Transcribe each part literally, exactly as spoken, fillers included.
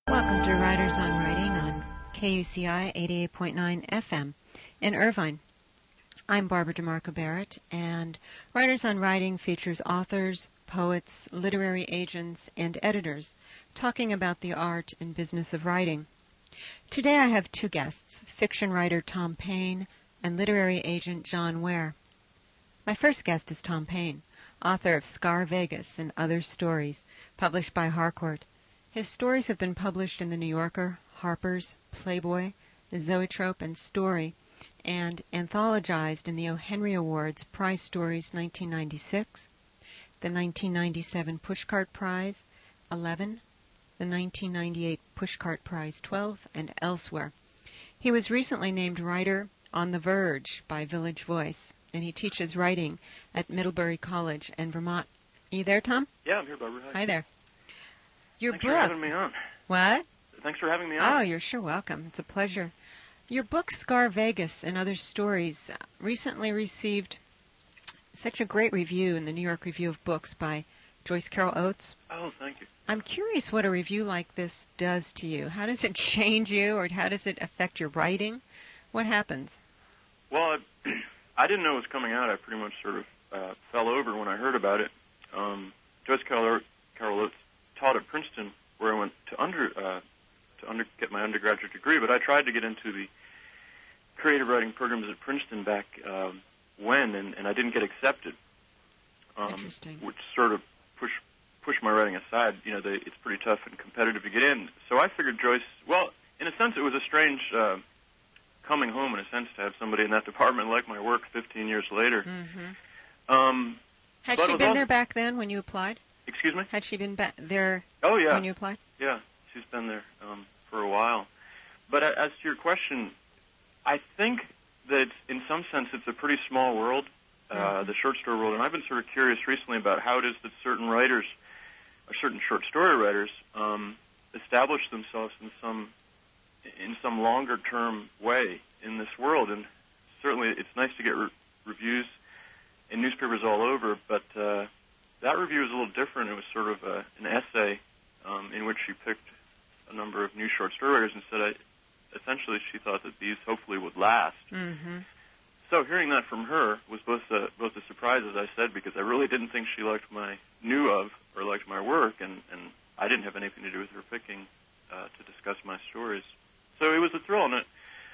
Welcome to Writers on Writing on K U C I eighty-eight point nine F M in Irvine. I'm Barbara DeMarco Barrett, and Writers on Writing features authors, poets, literary agents, and editors talking about the art and business of writing. Today I have two guests, fiction writer Tom Paine and literary agent John Ware. My first guest is Tom Paine, author of Scar Vegas and Other Stories, published by Harcourt. His stories have been published in The New Yorker, Harper's, Playboy, The Zoetrope, and Story, and anthologized in the O. Henry Awards Prize Stories nineteen ninety-six, the nineteen ninety-seven Pushcart Prize eleven, the nineteen ninety-eight Pushcart Prize twelve, and elsewhere. He was recently named writer on The Verge by Village Voice, and he teaches writing at Middlebury College in Vermont. Are you there, Tom? Yeah, I'm here, Barbara. Hi. Hi there. Your Thanks book. for having me on. What? Thanks for having me on. Oh, you're sure welcome. It's a pleasure. Your book, Scar Vegas and Other Stories, recently received such a great review in the New York Review of Books by Joyce Carol Oates. Oh, thank you. I'm curious what a review like this does to you. How does it change you, or how does it affect your writing? What happens? Well, I, I didn't know it was coming out. I pretty much sort of uh, fell over when I heard about it. Um, Joyce Carol, Carol Oates taught at Princeton, where I went to under uh, to under, get my undergraduate degree, but I tried to get into the creative writing programs at Princeton back um, when, and, and I didn't get accepted. Um, Interesting. Which sort of pushed pushed my writing aside. You know, they, it's pretty tough and competitive to get in. So I figured Joyce. Well, in a sense, it was a strange uh, coming home, in a sense, to have somebody in that department like my work fifteen years later. Mm-hmm. Um, Had she been also, there back then when you applied? Excuse me? Had she been ba- there oh, yeah. when you applied? Yeah, she's been there um, for a while. But as to your question, I think that it's, in some sense it's a pretty small world, uh, mm-hmm. the short story world, and I've been sort of curious recently about how it is that certain writers, or certain short story writers, um, establish themselves in some in some longer term way in this world. And certainly it's nice to get re- reviews in newspapers all over, but uh, that review was a little different. It was sort of a, an essay um, in which she picked a number of new short story writers and said, I, essentially, she thought that these hopefully would last. Mm-hmm. So hearing that from her was both a, both a surprise, as I said, because I really didn't think she liked my, knew of or liked my work, and, and I didn't have anything to do with her picking uh, to discuss my stories. So it was a thrill, and it,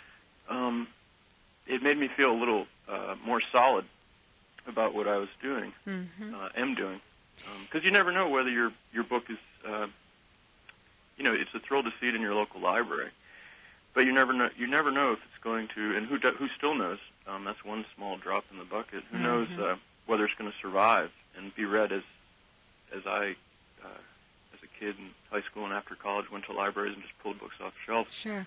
um, it made me feel a little uh, more solid about what I was doing, mm-hmm. uh, am doing. Because um, you never know whether your, your book is, uh, you know, it's a thrill to see it in your local library. But you never know. You never know if it's going to, and who do, who still knows? Um, that's one small drop in the bucket. Who mm-hmm. knows uh, whether it's going to survive and be read as, as I, uh, as a kid in high school and after college, went to libraries and just pulled books off shelves. Sure.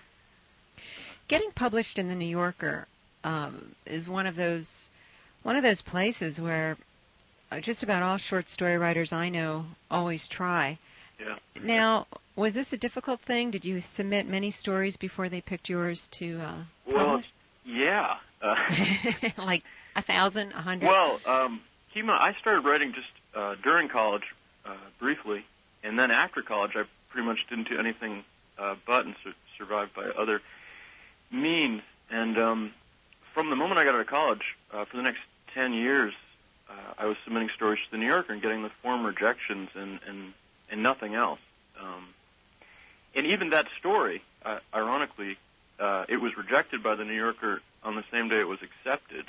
Getting published in the New Yorker um, is one of those one of those places where uh, just about all short story writers I know always try. Yeah. Now, was this a difficult thing? Did you submit many stories before they picked yours to uh, well, publish? Yeah. Uh, like a thousand, a hundred? Well, um, Kima, I started writing just uh, during college, uh, briefly, and then after college I pretty much didn't do anything uh, but and su- survived by other means. And um, from the moment I got out of college, uh, for the next ten years, uh, I was submitting stories to the New Yorker and getting the form rejections and, and, and nothing else. Um, and even that story, uh, ironically, uh, it was rejected by the New Yorker on the same day it was accepted,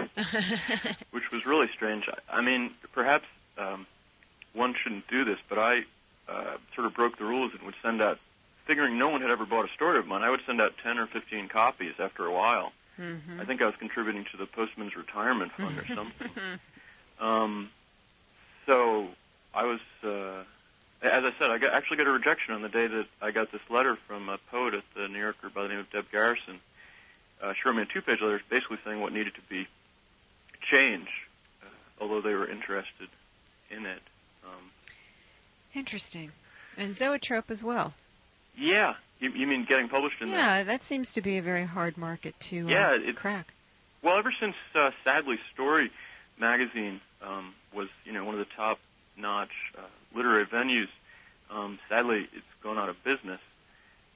which was really strange. I mean, perhaps um, one shouldn't do this, but I uh, sort of broke the rules and would send out, figuring no one had ever bought a story of mine, I would send out ten or fifteen copies after a while. Mm-hmm. I think I was contributing to the Postman's Retirement Fund or something. um, so I was, uh, as I said, I got, actually got a rejection on the day that I got this letter from a poet at the New Yorker by the name of Deb Garrison. Uh, she wrote me a two-page letter basically saying what needed to be changed, uh, although they were interested in it. Um, Interesting. And Zoetrope as well. Yeah. You, you mean getting published in Yeah, that? that seems to be a very hard market to yeah, uh, it, crack. Well, ever since, uh, sadly, Story magazine um, was, you know, one of the top-notch uh, literary venues, um, sadly, it's gone out of business.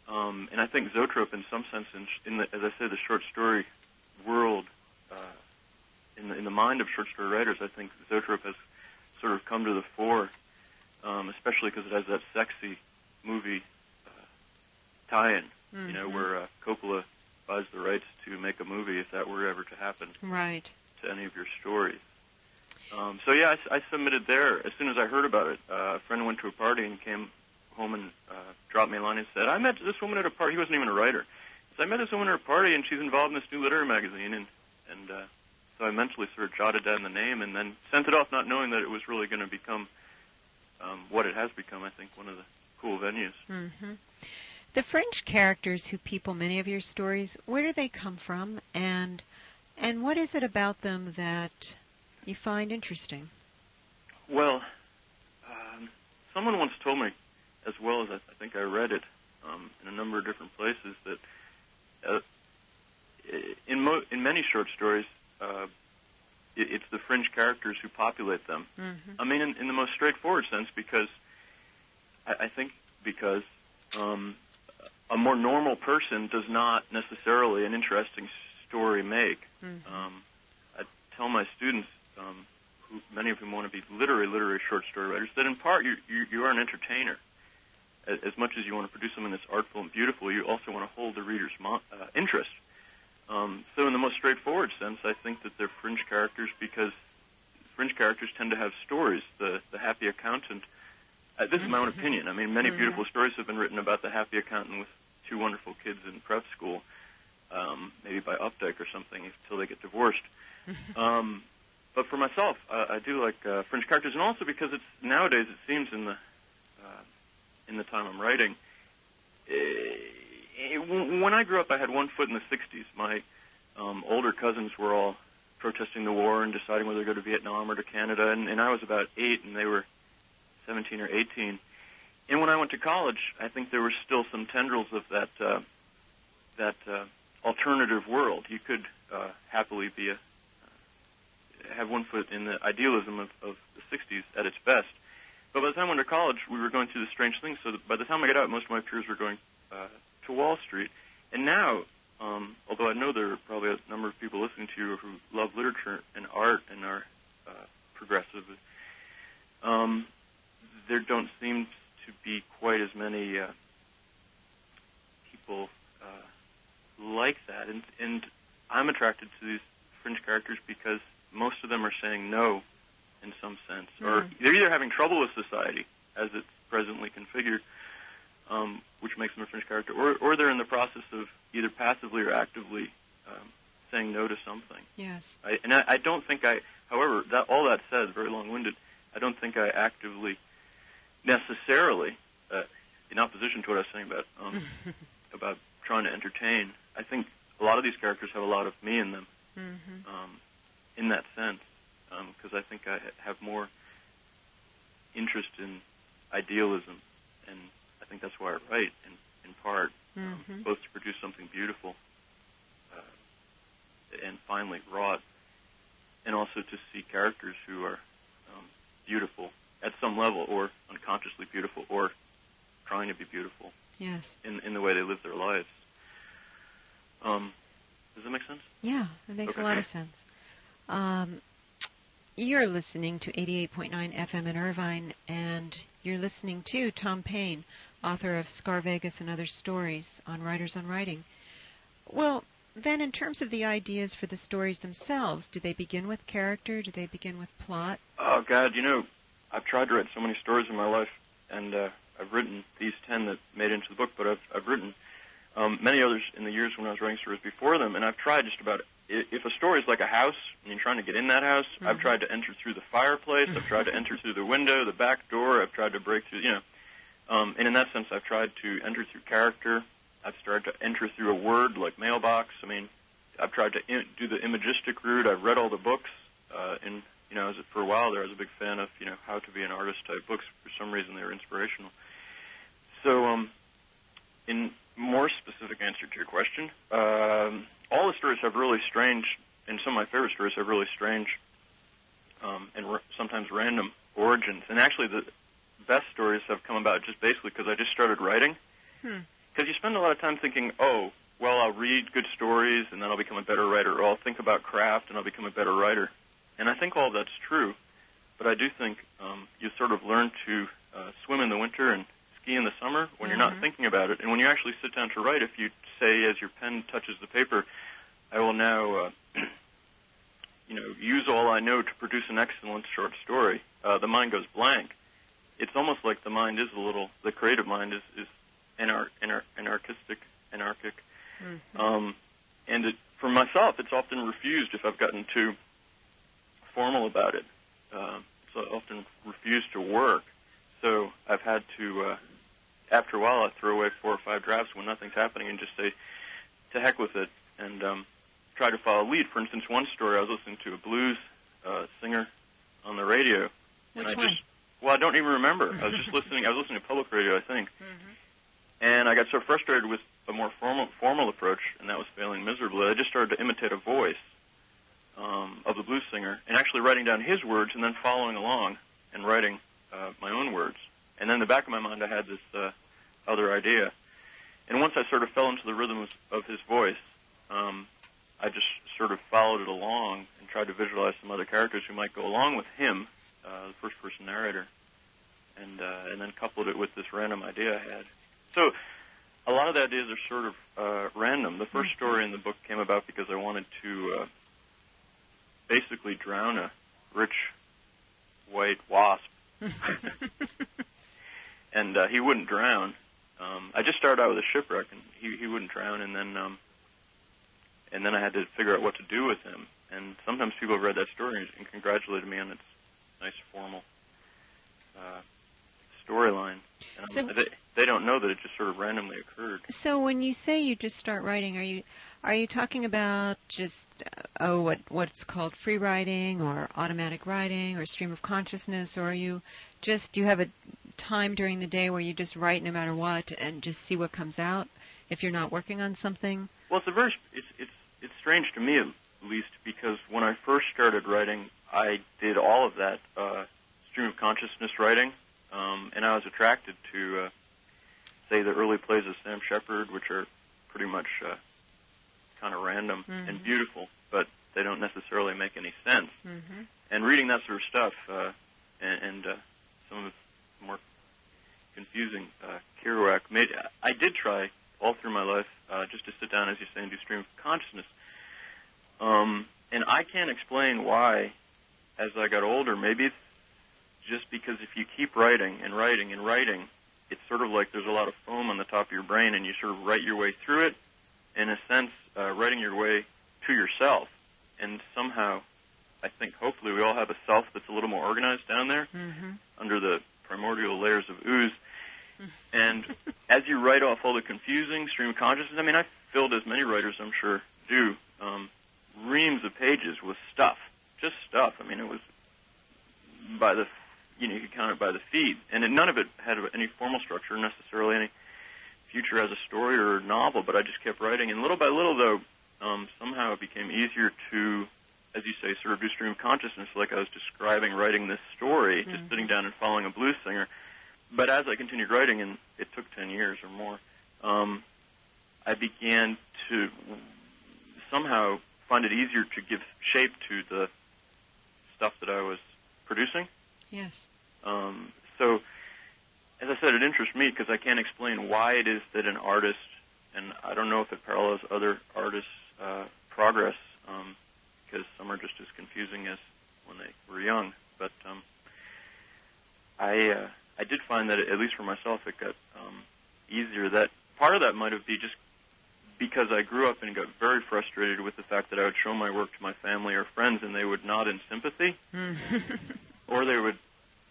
Um, and I think zoetrope, in some sense, in, in the, as I say, the short story world, uh, in the in the mind of short story writers, I think zoetrope has sort of come to the fore, um, especially because it has that sexy movie uh, tie-in, mm-hmm. you know, where uh, Coppola buys the rights to make a movie if that were ever to happen, right, to any of your stories. Um, so yeah, I, I submitted there as soon as I heard about it. Uh, a friend went to a party and came home and uh, dropped me a line and said, "I met this woman at a party." He wasn't even a writer. So I met this woman at a party, and she's involved in this new literary magazine, and and uh, so I mentally sort of jotted down the name and then sent it off, not knowing that it was really going to become um, what it has become. I think one of the cool venues. Mm-hmm. The fringe characters who people many of your stories, where do they come from, and and what is it about them that you find interesting? Well, um, someone once told me, as well as I, I think I read it um, in a number of different places, that uh, in mo- in many short stories, uh, it, it's the fringe characters who populate them. Mm-hmm. I mean, in, in the most straightforward sense, because I, I think because um, a more normal person does not necessarily an interesting story make. Mm-hmm. Um, I tell my students, um, who, many of whom want to be literary, literary short story writers, that in part you, you, you are an entertainer. As, as much as you want to produce something that's artful and beautiful, you also want to hold the reader's mo- uh, interest. Um, so in the most straightforward sense, I think that they're fringe characters because fringe characters tend to have stories. The, the happy accountant, uh, this mm-hmm. is my own opinion. I mean, many mm-hmm. beautiful stories have been written about the happy accountant with two wonderful kids in prep school, um, maybe by Updike or something, until they get divorced. um, but for myself, uh, I do like uh, fringe characters, and also because it's nowadays it seems in the uh, in the time I'm writing. Uh, when I grew up, I had one foot in the sixties. My um, older cousins were all protesting the war and deciding whether to go to Vietnam or to Canada, and, and I was about eight, and they were seventeen or eighteen. And when I went to college, I think there were still some tendrils of that uh, that uh, alternative world. You could uh, happily be a uh, have one foot in the idealism of, of the sixties at its best. But by the time I went to college, we were going through the strange things. So that by the time I got out, most of my peers were going uh, to Wall Street. And now, um, although I know there are probably a number of people listening to you who love literature and art and are uh, progressive, um, there don't seem to be quite as many uh, people uh, like that. And, and I'm attracted to these fringe characters because most of them are saying no in some sense. Mm. Or they're either having trouble with society as it's presently configured, um, which makes them a fringe character, or, or they're in the process of either passively or actively um, saying no to something. Yes. I, and I, I don't think I, however, that, all that said, very long-winded, I don't think I actively necessarily, uh, in opposition to what I was saying about um, about trying to entertain, I think a lot of these characters have a lot of me in them, mm-hmm. um, in that sense, because um, I think I have more interest in idealism, and I think that's why I write, in, in part, mm-hmm. um, both to produce something beautiful uh, and finely wrought, and also to see characters who are um, beautiful at some level, or unconsciously beautiful, or trying to be beautiful. Yes. In in the way they live their lives. Um, does that make sense? Yeah, it makes okay. a lot of sense. Um, you're listening to eighty-eight point nine F M in Irvine, and you're listening to Tom Paine, author of Scar Vegas and Other Stories on Writers on Writing. Well, then in terms of the ideas for the stories themselves, do they begin with character? Do they begin with plot? Oh, God, you know, I've tried to write so many stories in my life, and uh, I've written these ten that made it into the book, but I've, I've written um, many others in the years when I was writing stories before them, and I've tried just about, if a story is like a house, and you're trying to get in that house, mm-hmm. I've tried to enter through the fireplace, I've tried to enter through the window, the back door, I've tried to break through, you know, um, and in that sense, I've tried to enter through character, I've started to enter through a word like mailbox, I mean, I've tried to in, do the imagistic route, I've read all the books, uh, and you know, as a, for a while there, I was a big fan of, you know, How to Be an Artist type books. For some reason, they were inspirational. So, um, in more specific answer to your question, um, all the stories have really strange, and some of my favorite stories have really strange um, and r- sometimes random origins. And actually, the best stories have come about just basically because I just started writing. Because because you spend a lot of time thinking, oh, well, I'll read good stories and then I'll become a better writer, or I'll think about craft and I'll become a better writer. And I think all that's true, but I do think um, you sort of learn to uh, swim in the winter and ski in the summer when mm-hmm. you're not thinking about it. And when you actually sit down to write, if you say as your pen touches the paper, I will now, uh, you know, use all I know to produce an excellent short story, uh, the mind goes blank. It's almost like the mind is a little, the creative mind is, is anar- anar- anarchistic, anarchic. Mm-hmm. Um, and it, for myself, it's often refused if I've gotten too formal about it. Uh, so I often refuse to work. So I've had to, uh, after a while, I throw away four or five drafts when nothing's happening and just say, to heck with it, and um, try to follow a lead. For instance, one story, I was listening to a blues uh, singer on the radio. Which and I one? Just, well, I don't even remember. I was just listening. I was listening to public radio, I think. Mm-hmm. And I got so frustrated with a more formal formal approach, and that was failing miserably. I just started to imitate a voice um, of the blues singer, and actually writing down his words, and then following along and writing uh, my own words. And then in the back of my mind, I had this uh, other idea. And once I sort of fell into the rhythm of his voice, um, I just sort of followed it along and tried to visualize some other characters who might go along with him, uh, the first-person narrator, and uh, and then coupled it with this random idea I had. So a lot of the ideas are sort of uh, random. The first story in the book came about because I wanted to uh, basically drown a rich white wasp, and uh, he wouldn't drown. Um, I just started out with a shipwreck, and he, he wouldn't drown, and then um, and then I had to figure out what to do with him. And sometimes people have read that story and congratulated me on its nice formal uh, storyline. And so, they, they don't know that it just sort of randomly occurred. So when you say you just start writing, are you are you talking about just uh, oh what what's called free writing or automatic writing or stream of consciousness, or are you just do you have a time during the day where you just write no matter what and just see what comes out if you're not working on something? Well, it's a very it's it's it's strange to me at least, because when I first started writing, I did all of that uh, stream of consciousness writing, um, and I was attracted to uh, say the early plays of Sam Shepard, which are pretty much uh, kind of random mm-hmm. and beautiful, but they don't necessarily make any sense. Mm-hmm. And reading that sort of stuff uh, and, and uh, some of the more confusing uh, Kerouac made. I did try all through my life uh, just to sit down, as you say, and do stream of consciousness. Um, and I can't explain why, as I got older, maybe it's just because if you keep writing and writing and writing, it's sort of like there's a lot of foam on the top of your brain, and you sort of write your way through it, in a sense, uh, writing your way to yourself. And somehow, I think, hopefully, we all have a self that's a little more organized down there, mm-hmm. under the primordial layers of ooze. And as you write off all the confusing stream of consciousness, I mean, I filled, as many writers, I'm sure, do, um, reams of pages with stuff, just stuff. I mean, it was by the, you know, you could count it by the feet, and it, none of it had any formal structure, necessarily any future as a story or a novel, but I just kept writing, and little by little, though, um, somehow it became easier to, as you say, sort of do stream of consciousness, like I was describing writing this story, mm-hmm. just sitting down and following a blues singer. But as I continued writing, and it took ten years or more, um, I began to somehow find it easier to give shape to the stuff that I was producing. Yes. Um, so, as I said, it interests me because I can't explain why it is that an artist, and I don't know if it parallels other artists' uh, progress, um, because some are just as confusing as when they were young. But um, I, uh, I did find that, it, at least for myself, it got um, easier. That part of that might have been just because I grew up and got very frustrated with the fact that I would show my work to my family or friends and they would nod in sympathy, or they would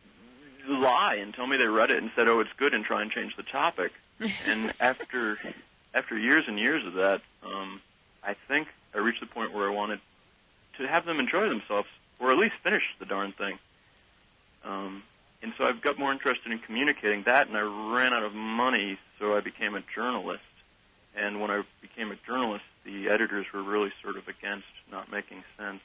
lie and tell me they read it and said, "Oh, it's good," and try and change the topic. And after after years and years of that, um, I think I reached the point where I wanted to have them enjoy themselves, or at least finish the darn thing. Um, and so I've got more interested in communicating that, and I ran out of money, so I became a journalist. And when I became a journalist, the editors were really sort of against not making sense.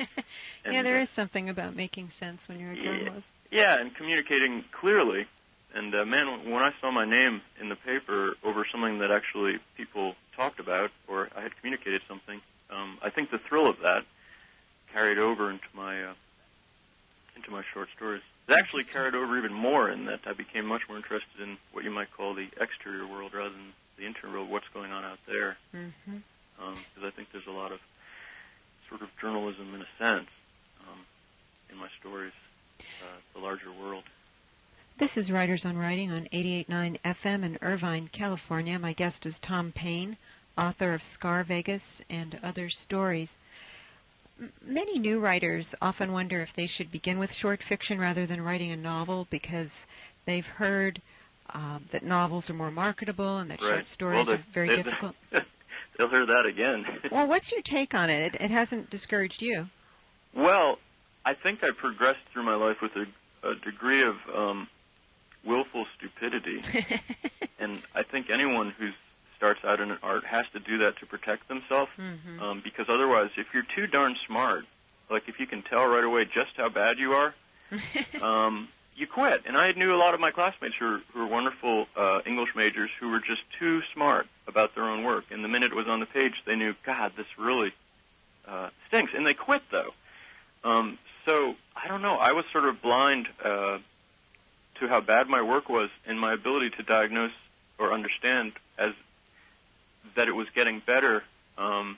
Yeah, there uh, is something about making sense when you're a journalist. Yeah, and communicating clearly And, uh, man, when I saw my name in the paper over something that actually people talked about or I had communicated something, um, I think the thrill of that carried over into my uh, into my short stories. It actually carried over even more in that I became much more interested in what you might call the exterior world rather than the interior world, what's going on out there. Mm-hmm. Um, because I think there's a lot of sort of journalism in a sense um, in my stories, uh, the larger world. This is Writers on Writing on eighty-eight point nine F M in Irvine, California. My guest is Tom Paine, author of Scar Vegas and Other Stories. M- many new writers often wonder if they should begin with short fiction rather than writing a novel because they've heard um, that novels are more marketable and that Right. short stories well, they, are very they, difficult. They'll hear that again. Well, what's your take on it? it? It hasn't discouraged you. Well, I think I progressed through my life with a, a degree of um, willful stupidity. And I think anyone who starts out in an art has to do that to protect themselves, mm-hmm. um, because otherwise, if you're too darn smart, like if you can tell right away just how bad you are, um, you quit. And I knew a lot of my classmates who were, who were wonderful uh, English majors who were just too smart about their own work. And the minute it was on the page, they knew, God, this really uh, stinks. And they quit, though. Um, so, I don't know. I was sort of blind uh, to how bad my work was and my ability to diagnose or understand as that it was getting better um,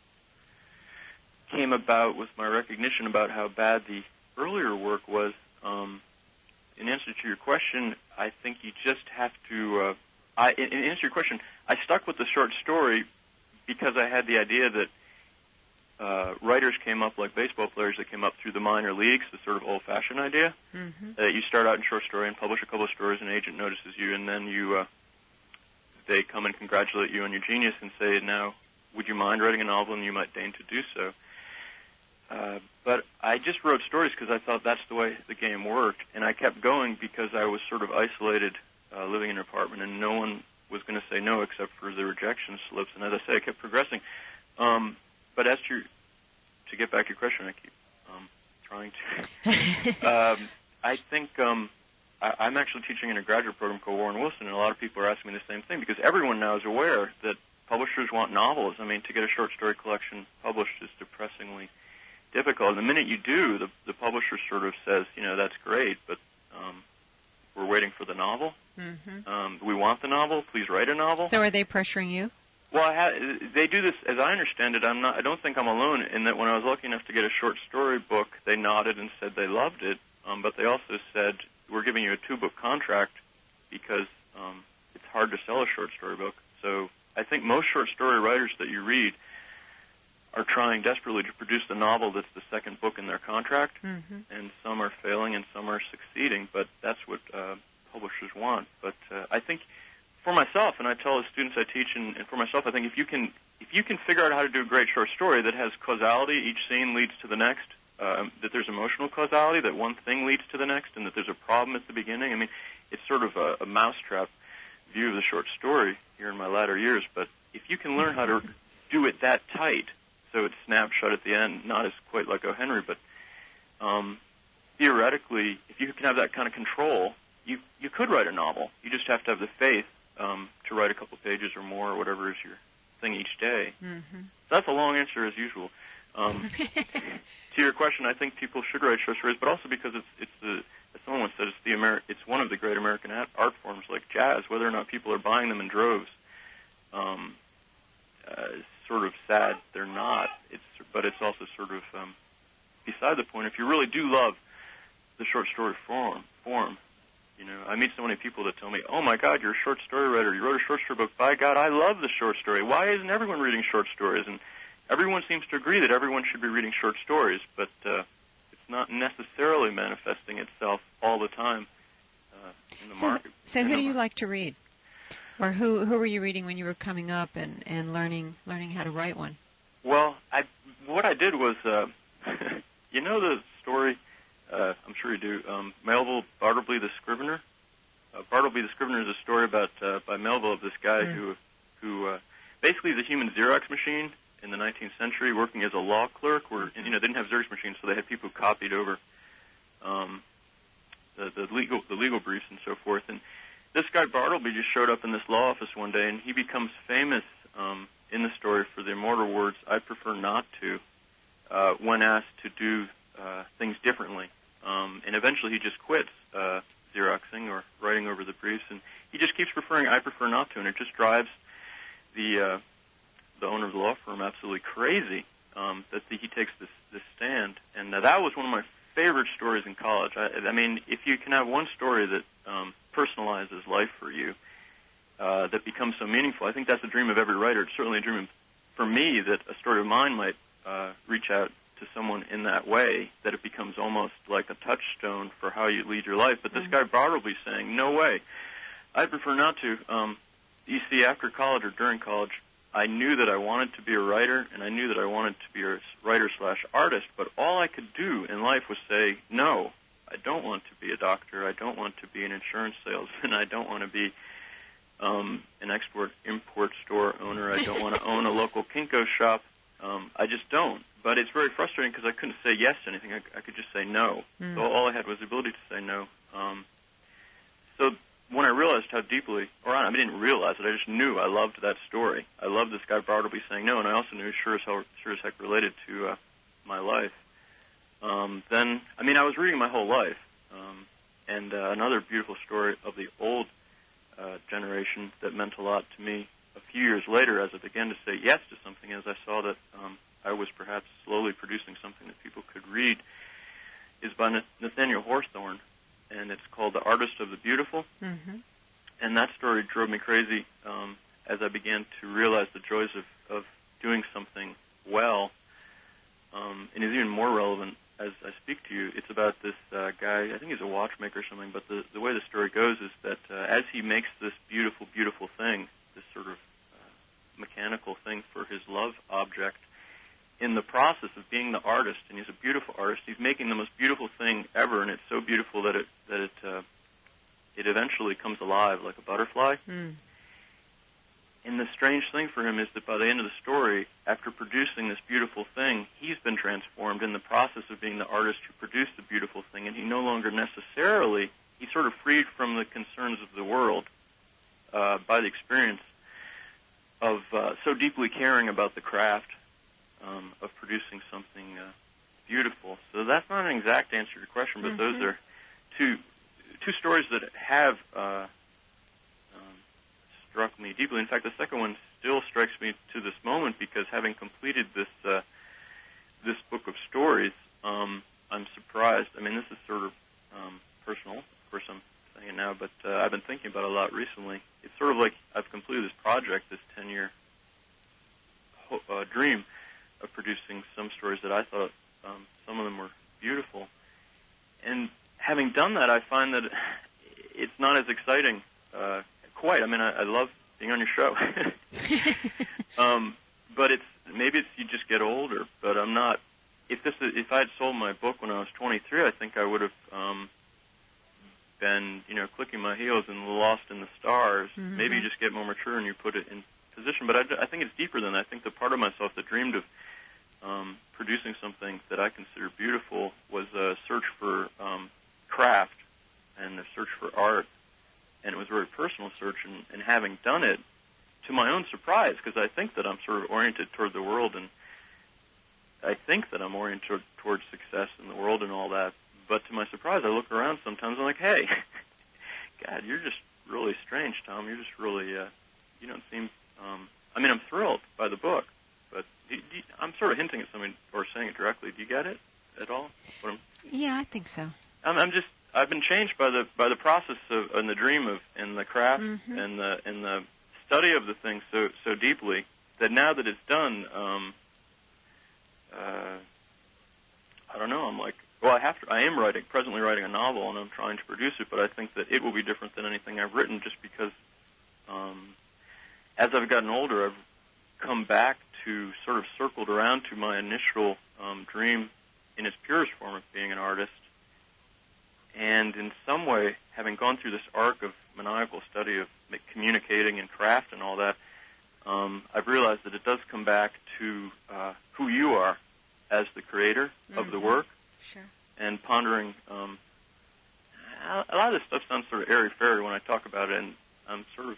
came about with my recognition about how bad the earlier work was. Um, in answer to your question, I think you just have to, uh, I, in, in answer to your question, I stuck with the short story because I had the idea that uh, writers came up like baseball players that came up through the minor leagues, the sort of old-fashioned idea, mm-hmm. that you start out in short story and publish a couple of stories, an agent notices you, and then you, uh, they come and congratulate you on your genius and say, now, would you mind writing a novel, and you might deign to do so. Uh, but I just wrote stories because I thought that's the way the game worked, and I kept going because I was sort of isolated, uh, living in an apartment, and no one was going to say no except for the rejection slips. And as I say, I kept progressing. Um, but as to to get back to your question, I keep um, trying to. um, I think um, I, I'm actually teaching in a graduate program called Warren Wilson, and a lot of people are asking me the same thing because everyone now is aware that publishers want novels. I mean, to get a short story collection published is depressingly difficult. And the minute you do, the, the publisher sort of says, you know, that's great, but um, we're waiting for the novel. Mm-hmm. Um, we want the novel. Please write a novel. So are they pressuring you? Well, I ha- they do this, as I understand it. I'm not. I don't think I'm alone in that. When I was lucky enough to get a short story book, they nodded and said they loved it. Um, but they also said we're giving you a two-book contract because um, it's hard to sell a short story book. So I think most short story writers that you read are trying desperately to produce the novel that's the second book in their contract, mm-hmm. and some are failing and some are succeeding. But that's what uh, publishers want. But uh, I think. For myself, and I tell the students I teach, and, and for myself, I think if you can if you can figure out how to do a great short story that has causality, each scene leads to the next, um, that there's emotional causality, that one thing leads to the next, and that there's a problem at the beginning. I mean, it's sort of a, a mousetrap view of the short story here in my latter years, but if you can learn how to do it that tight, so it's snapped shut at the end, not as quite like O. Henry, but um, theoretically, if you can have that kind of control, you you could write a novel. You just have to have the faith Um, to write a couple pages or more, or whatever is your thing each day. Mm-hmm. So that's a long answer as usual. Um, to your question, I think people should write short stories, but also because it's it's the as someone once said, it's the Ameri- it's one of the great American art forms like jazz. Whether or not people are buying them in droves, um, uh, is sort of sad they're not. It's but it's also sort of um, beside the point. If you really do love the short story form form. You know, I meet so many people that tell me, oh, my God, you're a short story writer. You wrote a short story book. By God, I love the short story. Why isn't everyone reading short stories? And everyone seems to agree that everyone should be reading short stories, but uh, it's not necessarily manifesting itself all the time uh, in the so, market. So who do you like to read? Or who who were you reading when you were coming up and, and learning learning how to write one? Well, I what I did was, uh, you know the story... Uh, I'm sure you do. Um, Melville Bartleby the Scrivener. Uh, Bartleby the Scrivener is a story about uh, by Melville of this guy mm. who who uh, basically is a human Xerox machine in the nineteenth century, working as a law clerk. Where and, you know they didn't have Xerox machines, so they had people who copied over um, the, the legal the legal briefs and so forth. And this guy Bartleby just showed up in this law office one day, and he becomes famous um, in the story for the immortal words, "I prefer not to," uh, when asked to do uh, things differently. Um, and eventually he just quits uh, Xeroxing or writing over the briefs, and he just keeps preferring "I prefer not to," and it just drives the uh, the owner of the law firm absolutely crazy um, that the, he takes this, this stand. And uh, that was one of my favorite stories in college. I, I mean, if you can have one story that um, personalizes life for you, uh, that becomes so meaningful, I think that's a dream of every writer. It's certainly a dream for me that a story of mine might uh, reach out to someone in that way, that it becomes almost like a touchstone for how you lead your life. But this mm-hmm. guy Bartleby saying, no way, I prefer not to. Um, you see, after college or during college, I knew that I wanted to be a writer, and I knew that I wanted to be a writer slash artist, but all I could do in life was say, no, I don't want to be a doctor, I don't want to be an insurance salesman, I don't want to be um, an export-import store owner, I don't want to own a local Kinko shop, um, I just don't. But it's very frustrating because I couldn't say yes to anything, I, I could just say no. Mm. So all I had was the ability to say no. Um, so when I realized how deeply, or I didn't realize it, I just knew I loved that story. I loved this guy Bartleby saying no, and I also knew sure as, hell, sure as heck related to uh, my life. Um, then, I mean, I was reading my whole life, um, and uh, another beautiful story of the old uh, generation that meant a lot to me a few years later as I began to say yes to something, as I saw that um, I was perhaps slowly producing something that people could read, is by Nathaniel Hawthorne. And it's called The Artist of the Beautiful. Mm-hmm. And that story drove me crazy um, as I began to realize the joys of, of doing something well. Um, and it's even more relevant as I speak to you. It's about this uh, guy, I think he's a watchmaker or something, but the, the way the story goes is that uh, as he makes this beautiful, beautiful thing, this sort of uh, mechanical thing for his love object, in the process of being the artist, and he's a beautiful artist, he's making the most beautiful thing ever, and it's so beautiful that it that it uh, it eventually comes alive like a butterfly. Mm. And the strange thing for him is that by the end of the story, after producing this beautiful thing, he's been transformed in the process of being the artist who produced the beautiful thing, and he no longer necessarily, he's sort of freed from the concerns of the world uh, by the experience of uh, so deeply caring about the craft Um, of producing something uh, beautiful. So that's not an exact answer to your question, but mm-hmm. those are two two stories that have uh, um, struck me deeply. In fact, the second one still strikes me to this moment because having completed this uh, this book of stories, um, I'm surprised. I mean, this is sort of um, personal. Of course, I'm saying it now, but uh, I've been thinking about it a lot recently. It's sort of like I've completed this project, this ten-year ho- uh, dream of producing some stories that I thought um, some of them were beautiful. And having done that, I find that it's not as exciting uh, quite. I mean, I, I love being on your show. um, but it's maybe it's you just get older, but I'm not. If this is, if I had sold my book when I was twenty-three, I think I would have um, been, you know, clicking my heels and lost in the stars. Mm-hmm. Maybe you just get more mature and you put it in position. But I, I think it's deeper than that. I think the part of myself that dreamed of Um, producing something that I consider beautiful was a search for um, craft and a search for art, and it was a very personal search. And, and having done it, to my own surprise, because I think that I'm sort of oriented toward the world, and I think that I'm oriented towards success in the world and all that. But to my surprise, I look around sometimes and I'm like, hey, God, you're just really strange, Tom. You're just really, uh, you don't seem. Um, I mean, I'm thrilled by the book. But do, do, I'm sort of hinting at something or saying it directly. Do you get it at all? What I'm, yeah, I think so. I'm, I'm just I've been changed by the by the process of and the dream of and the craft mm-hmm. and the and the study of the thing so so deeply that now that it's done, um, uh, I don't know. I'm like, well, I have to. I am writing presently writing a novel and I'm trying to produce it, but I think that it will be different than anything I've written just because um, as I've gotten older, I've come back to sort of circled around to my initial um, dream in its purest form of being an artist. And in some way, having gone through this arc of maniacal study of communicating and craft and all that, um, I've realized that it does come back to uh, who you are as the creator mm-hmm. of the work. Sure. And pondering, um, a lot of this stuff sounds sort of airy-fairy when I talk about it, and I'm sort of,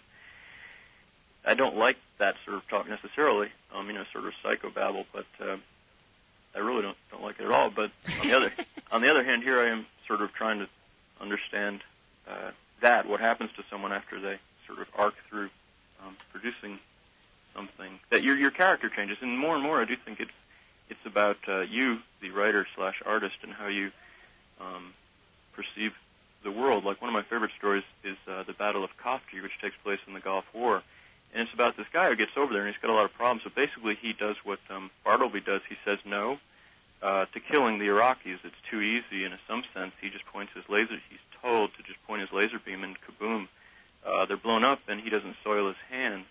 I don't like that sort of talk necessarily, um, you know, sort of psychobabble, but uh, I really don't don't like it at all. But on the other on the other hand, here I am sort of trying to understand uh, that, what happens to someone after they sort of arc through um, producing something, that your your character changes, and more and more I do think it's it's about uh, you, the writer slash artist, and how you um, perceive the world. Like one of my favorite stories is uh, the Battle of Khafji, which takes place in the Gulf War. And it's about this guy who gets over there, and he's got a lot of problems. So basically he does what um, Bartleby does. He says no uh, to killing the Iraqis. It's too easy in some sense. He just points his laser. He's told to just point his laser beam, and kaboom, uh, they're blown up, and he doesn't soil his hands.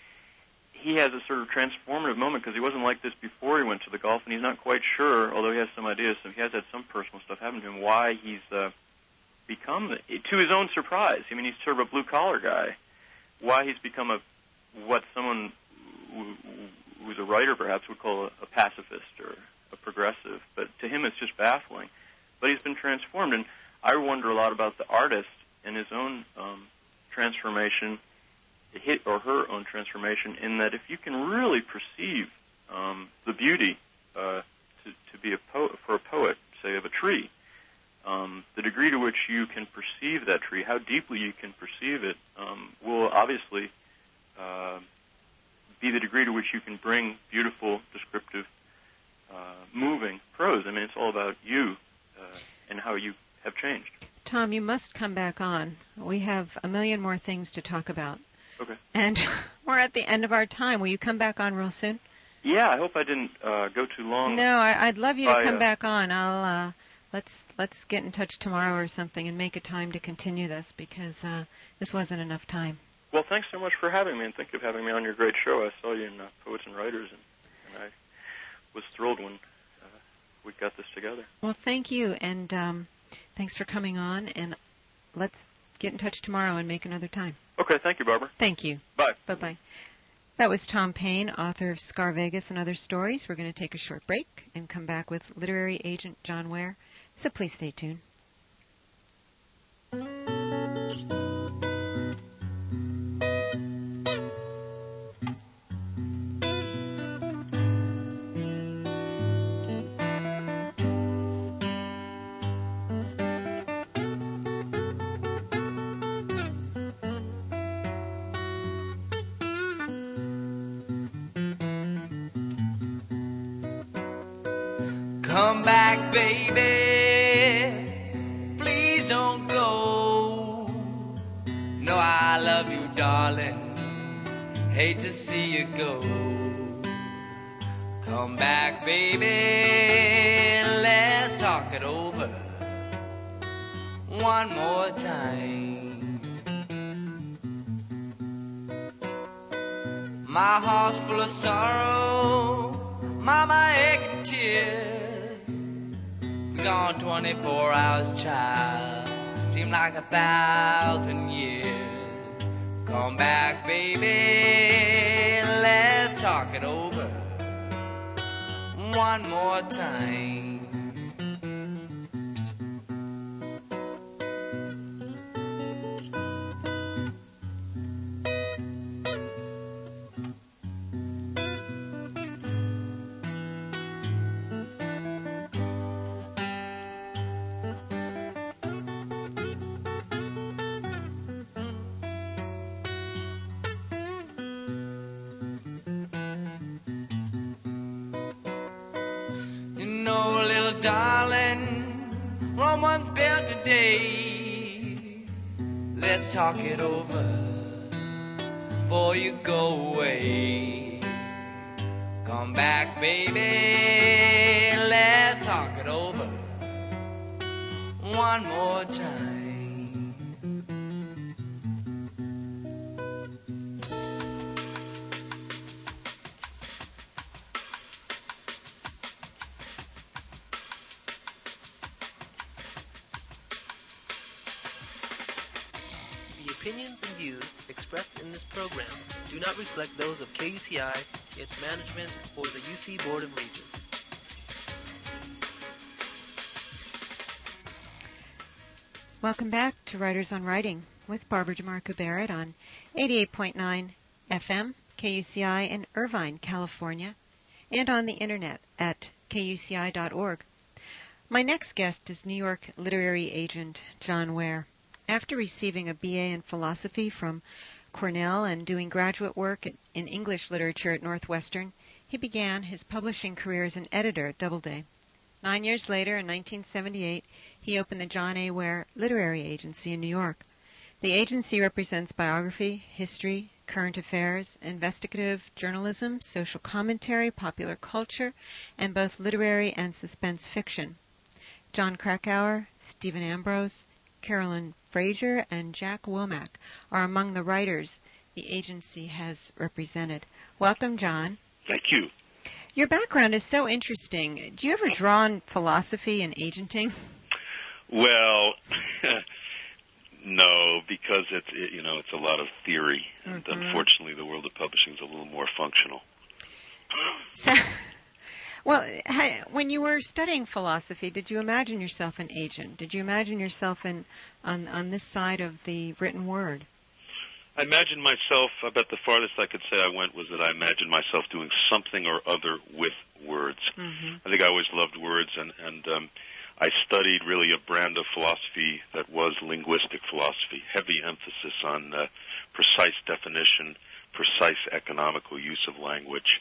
He has a sort of transformative moment because he wasn't like this before he went to the Gulf, and he's not quite sure, although he has some ideas, so he has had some personal stuff happen to him, why he's uh, become, to his own surprise, I mean, he's sort of a blue-collar guy, why he's become a what someone who, who's a writer perhaps would call a, a pacifist or a progressive, but to him it's just baffling. But he's been transformed, and I wonder a lot about the artist and his own um, transformation, hit or her own transformation, in that if you can really perceive um, the beauty uh, to, to be a po- for a poet, say of a tree, um, the degree to which you can perceive that tree, how deeply you can perceive it, um, will obviously uh, be the degree to which you can bring beautiful, descriptive, uh, moving prose. I mean, it's all about you uh, and how you have changed. Tom, you must come back on. We have a million more things to talk about. Okay. And we're at the end of our time. Will you come back on real soon? Yeah, I hope I didn't uh, go too long. No, I, I'd love you to by, come uh, back on. I'll uh, let's let's get in touch tomorrow or something and make a time to continue this because uh, this wasn't enough time. Well, thanks so much for having me, and thank you for having me on your great show. I saw you in uh, Poets and Writers, and, and I was thrilled when uh, we got this together. Well, thank you, and um, thanks for coming on, and let's get in touch tomorrow and make another time. Okay, thank you, Barbara. Thank you. Bye. Bye-bye. That was Tom Paine, author of Scar Vegas and Other Stories. We're going to take a short break and come back with literary agent John Ware, so please stay tuned. Come back, baby, please don't go. No, I love you, darling, hate to see you go. Come back, baby, let's talk it over one more time. My heart's full of sorrow, mama aching tears. Gone twenty-four hours, child, seem like a thousand years. Come back, baby, let's talk it over one more time. Darling, Rome was built today. Let's talk it over before you go away. Come back, baby, let's talk it over one more time. The opinions and views expressed in this program do not reflect those of K U C I, its management, or the U C Board of Regents. Welcome back to Writers on Writing with Barbara DeMarco Barrett on eighty-eight point nine F M, K U C I in Irvine, California, and on the internet at K U C I dot org. My next guest is New York literary agent John Ware. After receiving a B A in philosophy from Cornell and doing graduate work in English literature at Northwestern, he began his publishing career as an editor at Doubleday. Nine years later, in nineteen seventy-eight, he opened the John A. Ware Literary Agency in New York. The agency represents biography, history, current affairs, investigative journalism, social commentary, popular culture, and both literary and suspense fiction. John Krakauer, Stephen Ambrose, Carolyn Fraser, and Jack Womack are among the writers the agency has represented. Welcome, John. Thank you. Your background is so interesting. Do you ever draw on philosophy and agenting? Well, no, because it's it, you know it's a lot of theory, and mm-hmm. unfortunately, the world of publishing is a little more functional. So, well, when you were studying philosophy, did you imagine yourself an agent? Did you imagine yourself in on on this side of the written word? I imagined myself, about the farthest I could say I went was that I imagined myself doing something or other with words. Mm-hmm. I think I always loved words, and, and um, I studied really a brand of philosophy that was linguistic philosophy, heavy emphasis on uh, precise definition, precise economical use of language.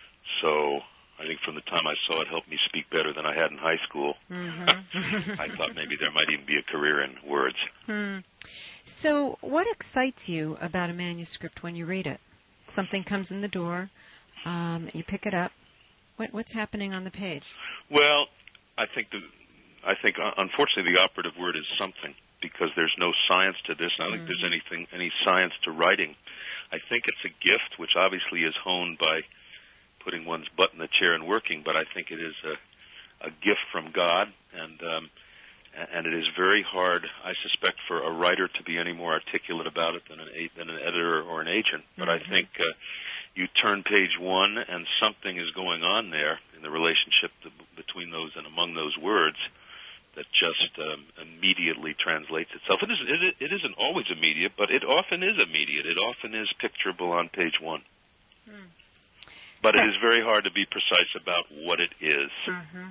So I think from the time I saw it helped me speak better than I had in high school. Mm-hmm. I thought maybe there might even be a career in words. Mm. So what excites you about a manuscript when you read it? Something comes in the door, um, you pick it up. What, what's happening on the page? Well, I think the, I think uh, unfortunately the operative word is something, because there's no science to this. I don't mm. think there's anything, any science to writing. I think it's a gift, which obviously is honed by putting one's butt in the chair and working, but I think it is a, a gift from God, and um, and it is very hard, I suspect, for a writer to be any more articulate about it than an than an editor or an agent. But mm-hmm. I think uh, you turn page one, and something is going on there in the relationship to, between those and among those words that just um, immediately translates itself. It isn't, it, it isn't always immediate, but it often is immediate. It often is picturable on page one. Mm. But so, it is very hard to be precise about what it is. Mm-hmm.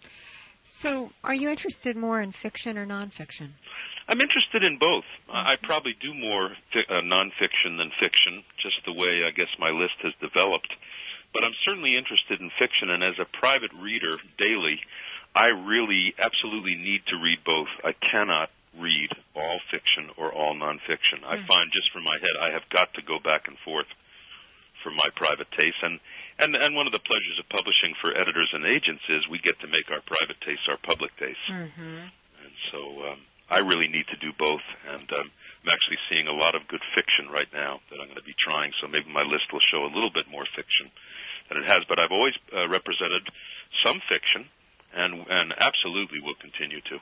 So, are you interested more in fiction or nonfiction? I'm interested in both. Mm-hmm. I probably do more fi- uh, nonfiction than fiction, just the way I guess my list has developed. But I'm certainly interested in fiction, and as a private reader daily, I really absolutely need to read both. I cannot read all fiction or all nonfiction. Mm-hmm. I find just from my head I have got to go back and forth for my private taste. And And, and one of the pleasures of publishing for editors and agents is we get to make our private tastes our public tastes. Mm-hmm. And so um, I really need to do both. And um, I'm actually seeing a lot of good fiction right now that I'm going to be trying, so maybe my list will show a little bit more fiction than it has. But I've always uh, represented some fiction, and, and absolutely will continue to.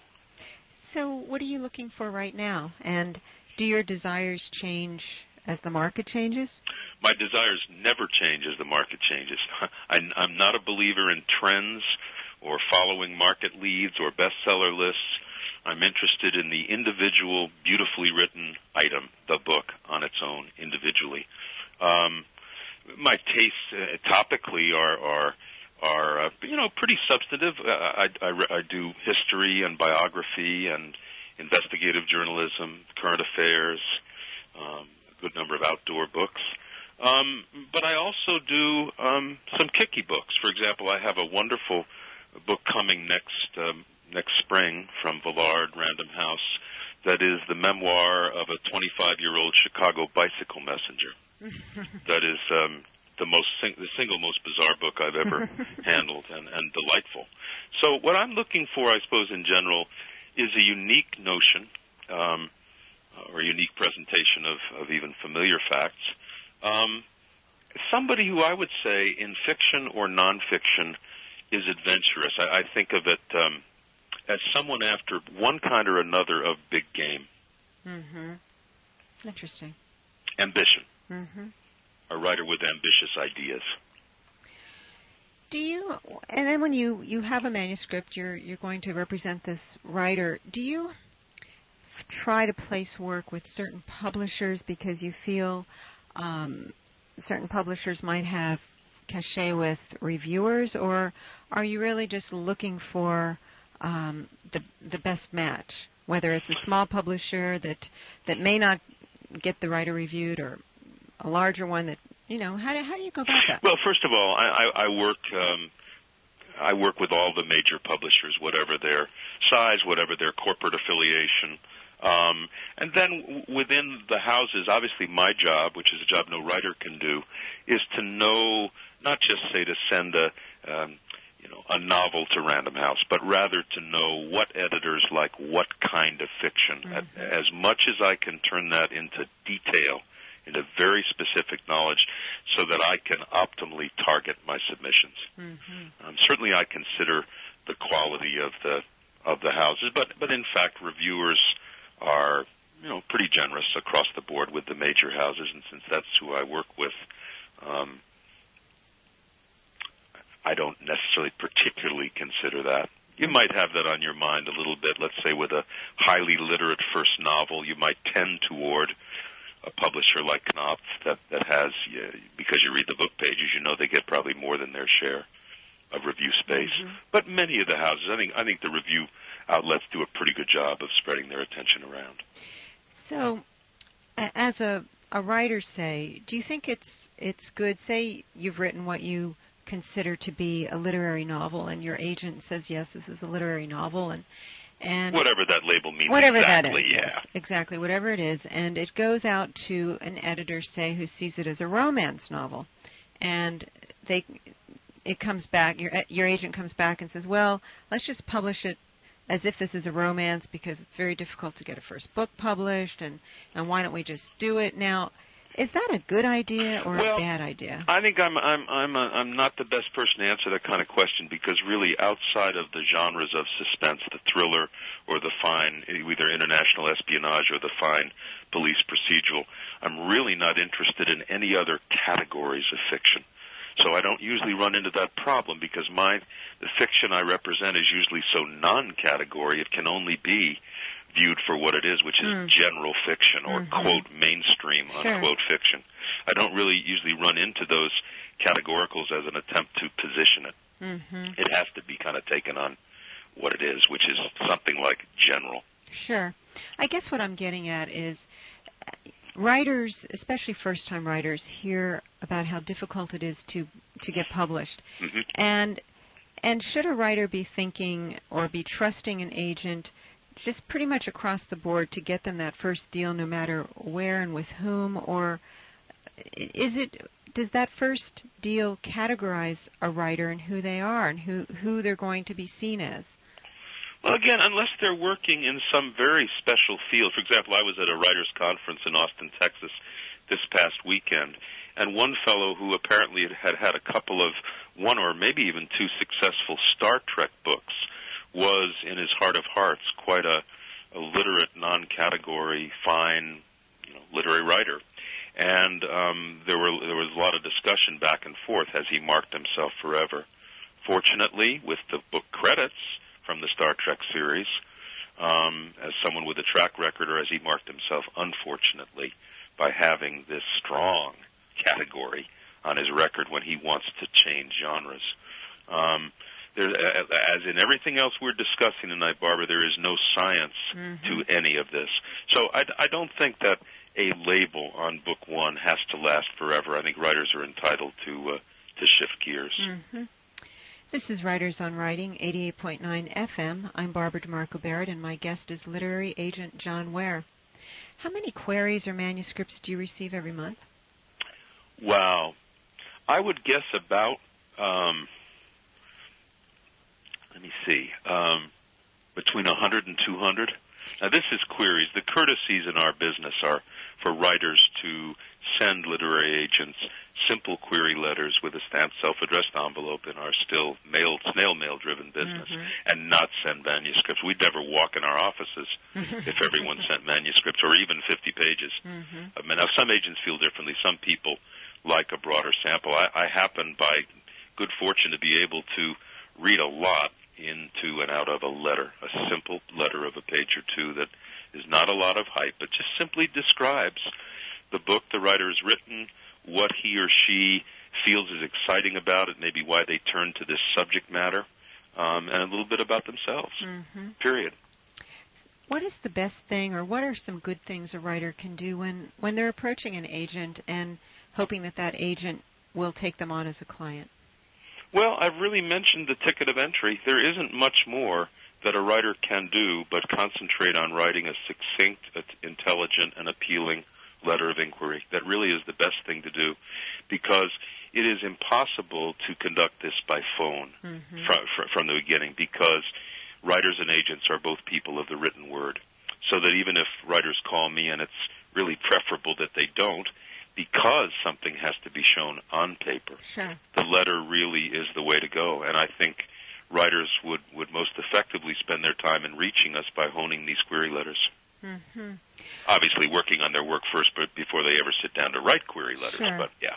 So what are you looking for right now? And do your desires change as the market changes? My desires never change as the market changes. I, I'm not a believer in trends or following market leads or bestseller lists. I'm interested in the individual, beautifully written item, the book on its own, individually. Um, my tastes uh, topically are are, are uh, you know pretty substantive. Uh, I, I, I do history and biography and investigative journalism, current affairs, um, a good number of outdoor books. Um, but I also do um, some kicky books. For example, I have a wonderful book coming next um, next spring from Villard Random House that is the memoir of a twenty-five-year-old Chicago bicycle messenger. That is um, the most sing- the single most bizarre book I've ever handled, and, and delightful. So what I'm looking for, I suppose, in general, is a unique notion um, or a unique presentation of, of even familiar facts. Um, somebody who I would say in fiction or nonfiction is adventurous. I, I think of it um, as someone after one kind or another of big game. Mm-hmm. Interesting. Ambition. Mm-hmm. A writer with ambitious ideas. Do you, and then when you, you have a manuscript, you're you're going to represent this writer, do you try to place work with certain publishers because you feel um, certain publishers might have cachet with reviewers, or are you really just looking for um, the the best match, whether it's a small publisher that that may not get the writer reviewed, or a larger one that, you know, how do, how do you go about that? Well, first of all, I, I, I work um, I work with all the major publishers, whatever their size, whatever their corporate affiliation. Um, and then w- within the houses, obviously my job, which is a job no writer can do, is to know, not just say to send a, um, you know, a novel to Random House, but rather to know what editors like what kind of fiction. Mm-hmm. As much as I can turn that into detail, into very specific knowledge, so that I can optimally target my submissions. Mm-hmm. Um, certainly I consider the quality of the of the houses, but but in fact reviewers are, you know, pretty generous across the board with the major houses, and since that's who I work with, um, I don't necessarily particularly consider that. You might have that on your mind a little bit. Let's say with a highly literate first novel, you might tend toward a publisher like Knopf that, that has, uh, because you read the book pages, you know they get probably more than their share of review space. Mm-hmm. But many of the houses, I think, I think the review outlets do a pretty good job of spreading their attention around. So, as a, a writer, say, do you think it's it's good, say you've written what you consider to be a literary novel, and your agent says, yes, this is a literary novel, and and whatever that label means, whatever exactly, that is, yeah. Yes, exactly, whatever it is, and it goes out to an editor, say, who sees it as a romance novel, and they, it comes back, your your agent comes back and says, well, let's just publish it as if this is a romance because it's very difficult to get a first book published, and, and why don't we just do it now? Is that a good idea or well, a bad idea? I think I'm I'm I'm a, I'm not the best person to answer that kind of question, because really outside of the genres of suspense, the thriller or the fine, either international espionage or the fine police procedural, I'm really not interested in any other categories of fiction. So I don't usually run into that problem, because my the fiction I represent is usually so non-category it can only be viewed for what it is, which is mm. general fiction or, mm-hmm. quote, mainstream, sure. unquote, fiction. I don't really usually run into those categoricals as an attempt to position it. Mm-hmm. It has to be kind of taken on what it is, which is something like general. Sure. I guess what I'm getting at is writers, especially first-time writers, hear about how difficult it is to, to get published. Mm-hmm. And and should a writer be thinking or be trusting an agent just pretty much across the board to get them that first deal, no matter where and with whom, or is it, does that first deal categorize a writer and who they are and who, who they're going to be seen as? Well, again, unless they're working in some very special field. For example, I was at a writers' conference in Austin, Texas this past weekend, and one fellow who apparently had had a couple of, one or maybe even two successful Star Trek books, was, in his heart of hearts, quite a, a literate, non-category, fine, you know, literary writer. And um, there were there was a lot of discussion back and forth as he marked himself forever. Fortunately, with the book credits from the Star Trek series, um, as someone with a track record, or as he marked himself, unfortunately, by having this strong category on his record when he wants to change genres. Um, There, as in everything else we're discussing tonight, Barbara, there is no science mm-hmm. to any of this. So I, I don't think that a label on book one has to last forever. I think writers are entitled to uh, to shift gears. Mm-hmm. This is Writers on Writing, eighty-eight point nine F M. I'm Barbara DeMarco Barrett, and my guest is literary agent John Ware. How many queries or manuscripts do you receive every month? Wow. I would guess about... Um, Let me see, um, between one hundred and two hundred. Now, this is queries. The courtesies in our business are for writers to send literary agents simple query letters with a stamped self-addressed envelope in our still mail, snail mail-driven business, mm-hmm. and not send manuscripts. We'd never walk in our offices if everyone sent manuscripts, or even fifty pages. Mm-hmm. I mean, now, some agents feel differently. Some people like a broader sample. I, I happen, by good fortune, to be able to read a lot into and out of a letter, a simple letter of a page or two that is not a lot of hype, but just simply describes the book the writer has written, what he or she feels is exciting about it, maybe why they turn to this subject matter, um, and a little bit about themselves, mm-hmm. period. What is the best thing, or what are some good things a writer can do when, when they're approaching an agent and hoping that that agent will take them on as a client? Well, I've really mentioned the ticket of entry. There isn't much more that a writer can do but concentrate on writing a succinct, intelligent, and appealing letter of inquiry. That really is the best thing to do, because it is impossible to conduct this by phone mm-hmm. from, from the beginning, because writers and agents are both people of the written word. So that even if writers call me, and it's really preferable that they don't, because something has to be shown on paper, sure. the letter really is the way to go. And I think writers would, would most effectively spend their time in reaching us by honing these query letters. Mm-hmm. Obviously working on their work first, but before they ever sit down to write query letters. Sure. But yeah.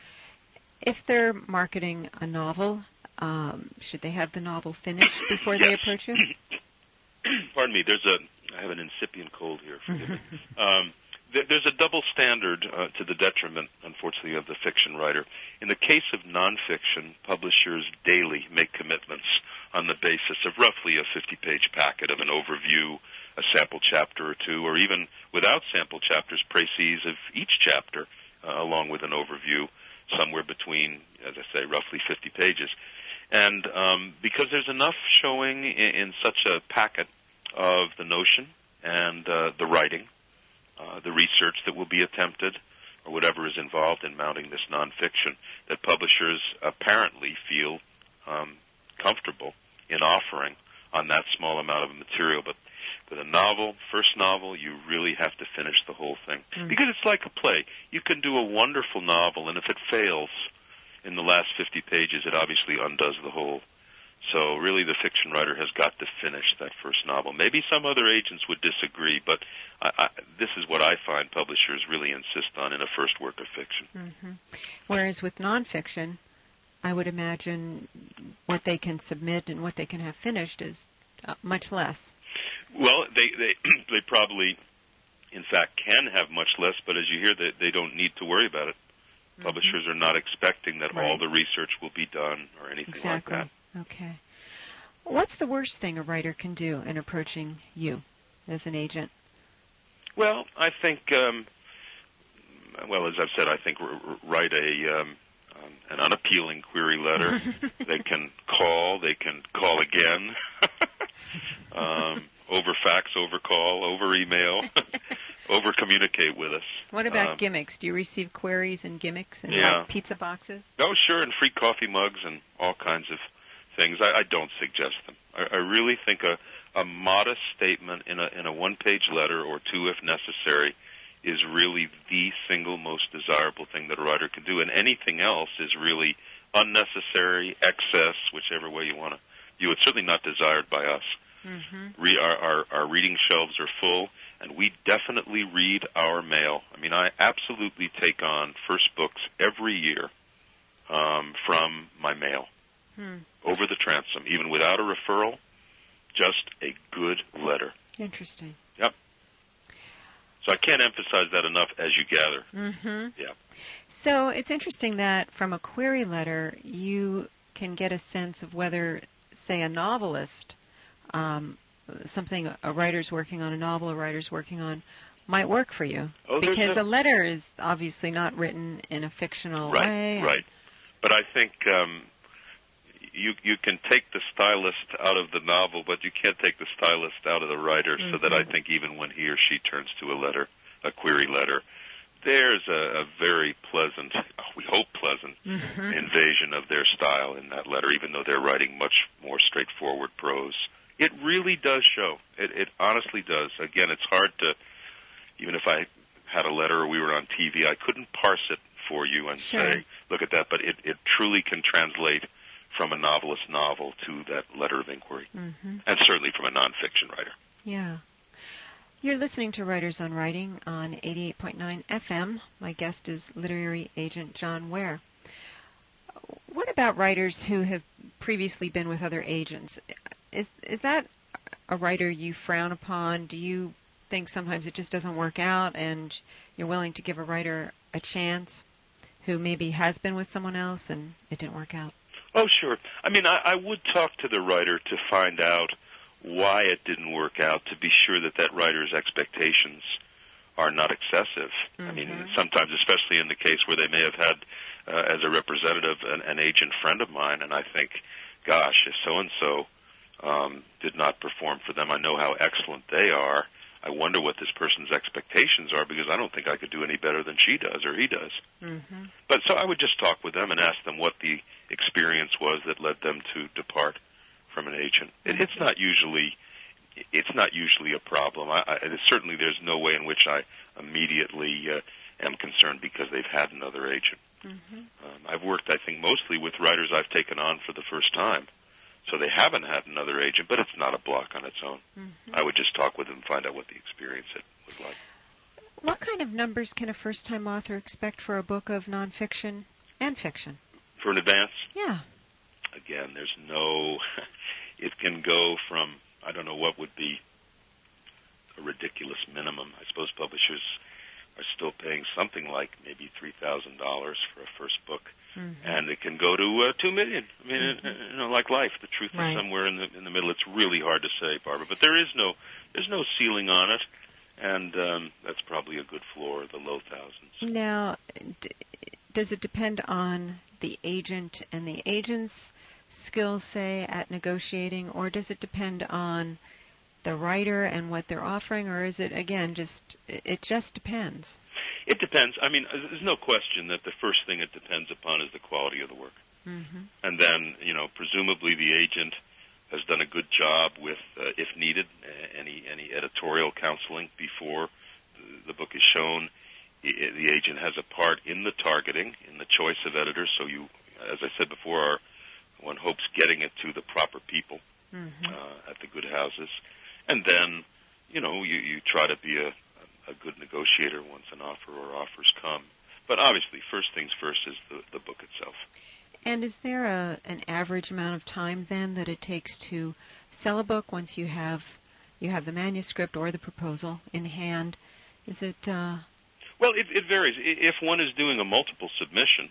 If they're marketing a novel, um, should they have the novel finished before yes. they approach you? Pardon me. There's a. I have an incipient cold here. Forgive me. Um, there, there's a double standard uh, to the detriment, unfortunately, of the fiction writer. In the case of nonfiction, publishers daily make commitments on the basis of roughly a fifty-page packet of an overview, a sample chapter or two, or even without sample chapters, précis of each chapter, uh, along with an overview, somewhere between, as I say, roughly fifty pages. And um, because there's enough showing in, in such a packet of the notion and uh, the writing, uh, the research that will be attempted, or whatever is involved in mounting this nonfiction, that publishers apparently feel um, comfortable in offering on that small amount of material. But with a novel, first novel, you really have to finish the whole thing. Mm. Because it's like a play. You can do a wonderful novel, and if it fails in the last fifty pages, it obviously undoes the whole. So really the fiction writer has got to finish that first novel. Maybe some other agents would disagree, but I, I, this is what I find publishers really insist on in a first work of fiction. Mm-hmm. Whereas with nonfiction, I would imagine what they can submit and what they can have finished is uh, much less. Well, they, they they probably, in fact, can have much less, but as you hear, they, they don't need to worry about it. Mm-hmm. Publishers are not expecting that right. all the research will be done or anything exactly. like that. Okay. What's the worst thing a writer can do in approaching you as an agent? Well, I think, um, well, as I've said, I think r- r- write a um, um, an unappealing query letter. They can call. They can call again. um, over fax, over call, over email, over communicate with us. What about um, gimmicks? Do you receive queries and gimmicks and yeah. like pizza boxes? Oh, sure, and free coffee mugs and all kinds of things. I, I don't suggest them. I, I really think a, a modest statement in a in a one-page letter or two, if necessary, is really the single most desirable thing that a writer can do, and anything else is really unnecessary, excess, whichever way you want to view it. Certainly not desired by us. Mm-hmm. Re- our, our, our reading shelves are full, and we definitely read our mail. I mean, I absolutely take on first books every year um, from my mail hmm. over the transom, even without a referral, just a good letter. Interesting. Yep. So I can't emphasize that enough, as you gather. Mm-hmm. Yeah. So it's interesting that from a query letter, you can get a sense of whether, say, a novelist, um, something a writer's working on, a novel a writer's working on, might work for you. Oh, because a, a letter is obviously not written in a fictional right, way. Right, right. But I think um, you you can take the stylist out of the novel, but you can't take the stylist out of the writer, mm-hmm. so that I think even when he or she turns to a letter, a query letter, there's a, a very pleasant, we hope pleasant, mm-hmm. invasion of their style in that letter, even though they're writing much more straightforward prose. It really does show. It, it honestly does. Again, it's hard to, even if I had a letter or we were on T V, I couldn't parse it for you and sure. say, look at that, but it, it truly can translate from a novelist novel to that letter of inquiry, mm-hmm. and certainly from a nonfiction writer. Yeah. You're listening to Writers on Writing on eighty-eight point nine F M. My guest is literary agent John Ware. What about writers who have previously been with other agents? Is is that a writer you frown upon? Do you think sometimes it just doesn't work out, and you're willing to give a writer a chance who maybe has been with someone else and it didn't work out? Oh, sure. I mean, I, I would talk to the writer to find out why it didn't work out, to be sure that that writer's expectations are not excessive. Mm-hmm. I mean, sometimes, especially in the case where they may have had, uh, as a representative, an, an agent friend of mine, and I think, gosh, if so-and-so um, did not perform for them, I know how excellent they are. I wonder what this person's expectations are, because I don't think I could do any better than she does or he does. Mm-hmm. But so I would just talk with them and ask them what the experience was that led them to depart from an agent. It, it's not usually, it's not usually a problem. I, I, certainly, there's no way in which I immediately uh, am concerned because they've had another agent. Mm-hmm. Um, I've worked, I think, mostly with writers I've taken on for the first time, so they haven't had another agent, but it's not a block on its own. Mm-hmm. I would just talk with them and find out what the experience it was like. What kind of numbers can a first-time author expect for a book of nonfiction and fiction? For an advance? Yeah. Again, there's no... It can go from, I don't know what would be a ridiculous minimum. I suppose publishers are still paying something like maybe three thousand dollars for a first book. Mm-hmm. And it can go to uh, two million dollars. I mean, mm-hmm. you know, like life, the truth right. is somewhere in the in the middle. It's really hard to say, Barbara, but there is no there's no ceiling on it, and um, that's probably a good floor, the low thousands. Now, d- does it depend on the agent and the agent's skills, say, at negotiating, or does it depend on the writer and what they're offering, or is it, again, just it just depends? It depends. I mean, there's no question that the first thing it depends upon is the quality of the work. Mm-hmm. And then, you know, presumably the agent has done a good job with, uh, if needed, any any editorial counseling before the, the book is shown. It, the agent has a part in the targeting, in the choice of editors, so you, as I said before, are, one hopes getting it to the proper people mm-hmm. uh, at the good houses. And then, you know, you, you try to be a, a good negotiator once an offer or offers come. But obviously, first things first is the, the book itself. And is there a, an average amount of time, then, that it takes to sell a book once you have you have the manuscript or the proposal in hand? Is it... Uh... Well, it, it varies. If one is doing a multiple submission,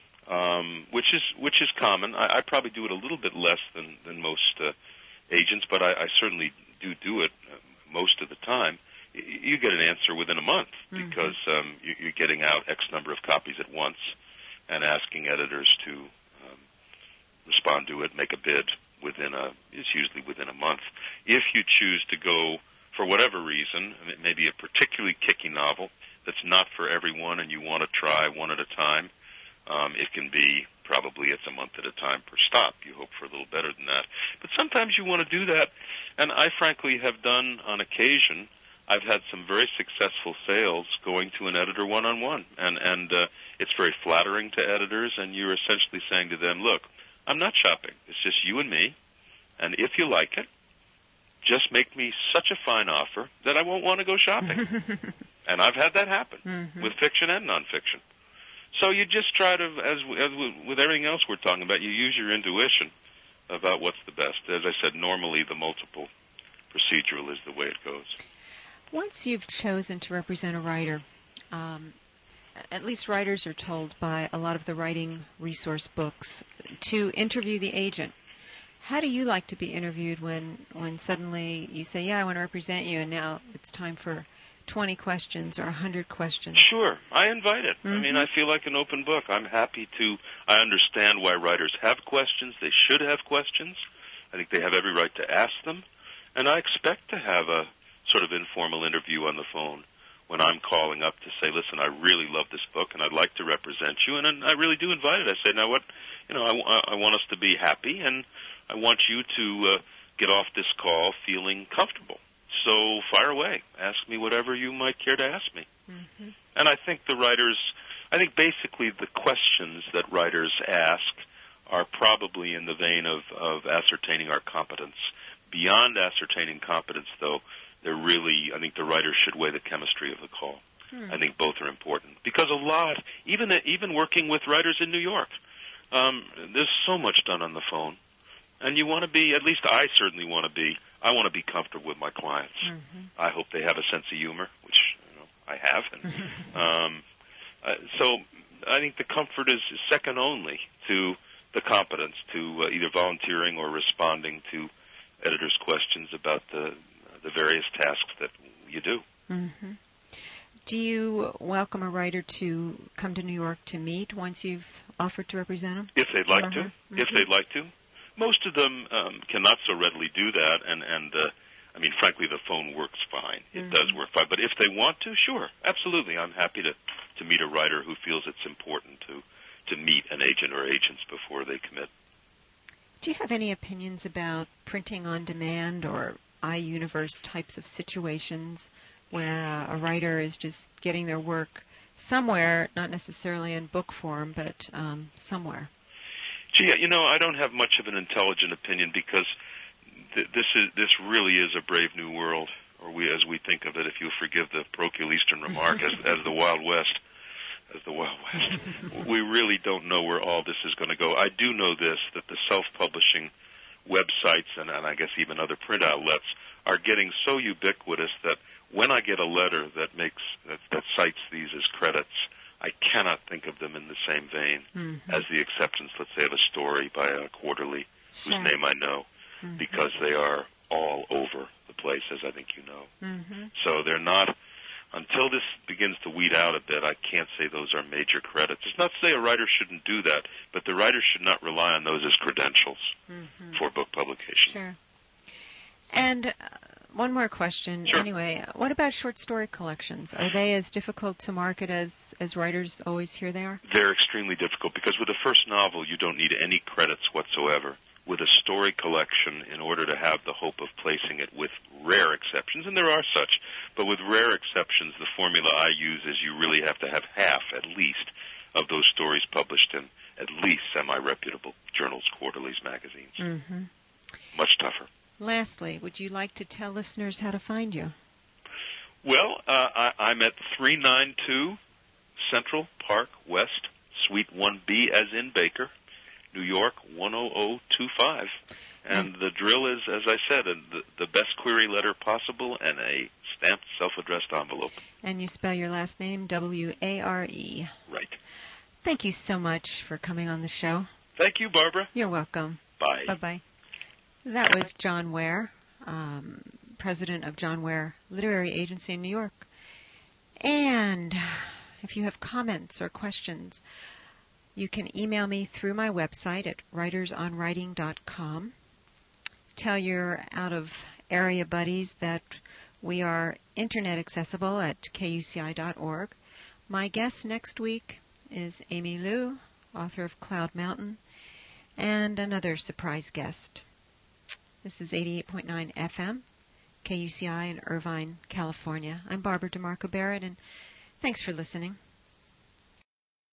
um, which is which is common, I, I probably do it a little bit less than, than most uh, agents, but I, I certainly do do it uh, most of the time. You get an answer within a month mm-hmm. because um, you, you're getting out X number of copies at once and asking editors to um, respond to it, make a bid within a, it's usually within a month. If you choose to go, for whatever reason, maybe a particularly kicky novel that's not for everyone and you want to try one at a time, um, it can be probably it's a month at a time per stop. You hope for a little better than that. But sometimes you want to do that, and I frankly have done on occasion. I've had some very successful sales going to an editor one-on-one, and, and uh, it's very flattering to editors, and you're essentially saying to them, look, I'm not shopping. It's just you and me, and if you like it, just make me such a fine offer that I won't want to go shopping. And I've had that happen mm-hmm. with fiction and nonfiction. So you just try to, as, as with everything else we're talking about, you use your intuition about what's the best. As I said, normally the multiple procedural is the way it goes. Once you've chosen to represent a writer, um, at least writers are told by a lot of the writing resource books to interview the agent. How do you like to be interviewed when, when suddenly you say, yeah, I want to represent you, and now it's time for twenty questions or one hundred questions? Sure. I invite it. Mm-hmm. I mean, I feel like an open book. I'm happy to. I understand why writers have questions. They should have questions. I think they have every right to ask them. And I expect to have a sort of informal interview on the phone when I'm calling up to say, listen, I really love this book and I'd like to represent you. And I really do invite it. I say, now what, you know, I, I want us to be happy and I want you to uh, get off this call feeling comfortable. So fire away. Ask me whatever you might care to ask me. Mm-hmm. And I think the writers, I think basically the questions that writers ask are probably in the vein of, of ascertaining our competence. Beyond ascertaining competence, though, they're really, I think the writer should weigh the chemistry of the call. Hmm. I think both are important. Because a lot, even even working with writers in New York, um, there's so much done on the phone. And you want to be, at least I certainly want to be, I want to be comfortable with my clients. Mm-hmm. I hope they have a sense of humor, which you know, I have. And, um, uh, so I think the comfort is second only to the competence, to uh, either volunteering or responding to editors' questions about the the various tasks that you do. Mm-hmm. Do you welcome a writer to come to New York to meet once you've offered to represent them? If they'd like uh-huh. to. Mm-hmm. If they'd like to. Most of them um, cannot so readily do that, and, and uh, I mean, frankly, the phone works fine. It Mm-hmm. does work fine. But if they want to, sure, absolutely. I'm happy to, to meet a writer who feels it's important to, to meet an agent or agents before they commit. Do you have any opinions about printing on demand or iUniverse types of situations where uh, a writer is just getting their work somewhere, not necessarily in book form, but um, somewhere? Gee, you know, I don't have much of an intelligent opinion because th- this is this really is a brave new world, or we, as we think of it, if you'll forgive the parochial Eastern remark, as, as the Wild West, as the Wild West. We really don't know where all this is going to go. I do know this, that the self-publishing websites and, and I guess even other print outlets are getting so ubiquitous that when I get a letter that makes that, that cites these as credits, I cannot think of them in the same vein mm-hmm. as the exceptions, let's say, of a story by a quarterly sure. whose name I know, mm-hmm. because they are all over the place, as I think you know. Mm-hmm. So they're not, until this begins to weed out a bit, I can't say those are major credits. It's not to say a writer shouldn't do that, but the writer should not rely on those as credentials mm-hmm. for book publication. Sure. And uh, one more question. Sure. Anyway, what about short story collections? Are they as difficult to market as, as writers always hear they are? They're extremely difficult because with a first novel, you don't need any credits whatsoever. With a story collection, in order to have the hope of placing it with rare exceptions, and there are such, but with rare exceptions, the formula I use is you really have to have half, at least, of those stories published in at least semi-reputable journals, quarterlies, magazines. Mm-hmm. Much tougher. Lastly, would you like to tell listeners how to find you? Well, uh, I, I'm at three ninety-two Central Park West, Suite one B, as in Baker, New York, one oh oh two five. And the drill is, as I said, a, the, the best query letter possible and a stamped self-addressed envelope. And you spell your last name W A R E. Right. Thank you so much for coming on the show. Thank you, Barbara. You're welcome. Bye. Bye-bye. That was John Ware, um, president of John Ware Literary Agency in New York. And if you have comments or questions, you can email me through my website at writers on writing dot com. Tell your out-of-area buddies that we are internet accessible at K U C I dot org. My guest next week is Amy Liu, author of Cloud Mountain, and another surprise guest. This is eighty-eight point nine F M, K U C I in Irvine, California. I'm Barbara DeMarco Barrett, and thanks for listening.